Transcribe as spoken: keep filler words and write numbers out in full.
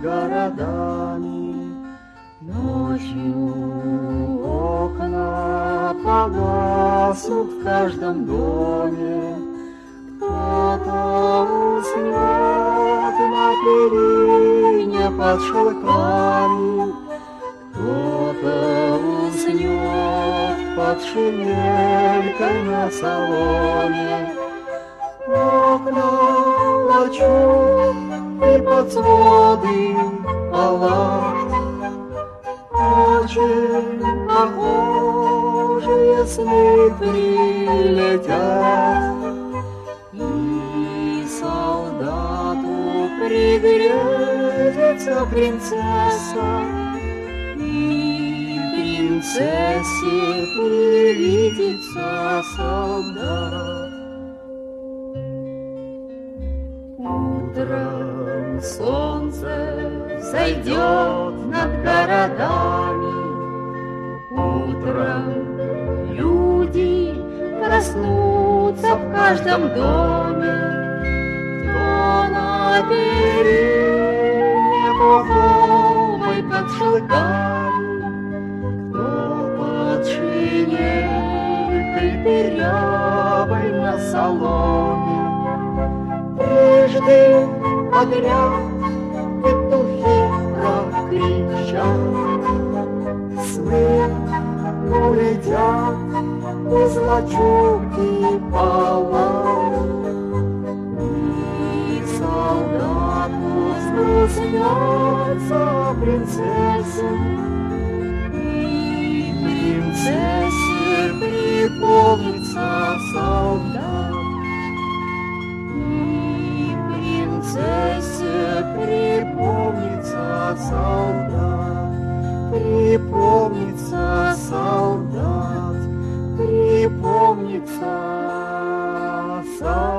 городами. Ночью окна погаснут в каждом доме, кто-то уснет на перине под шелками, кто-то уснет под шинелькой на соломе. Окна плачут и под своды палат, очень похожие сны прилетят, и солдату пригрезится принцесса, и принцессе привидится солдат. Утром солнце зайдет над городами, утром люди проснутся в каждом доме. Кто на перине пуховой под шелками, кто под шинелькой дырявой на соломе. Трижды подряд петухи прокричат, сны улетят из лачуги палат, и солдату снится принцесса, и принцессе припомнится солдат, и принцессе припомнится солдат, припомнится солдат, припомнится солдат.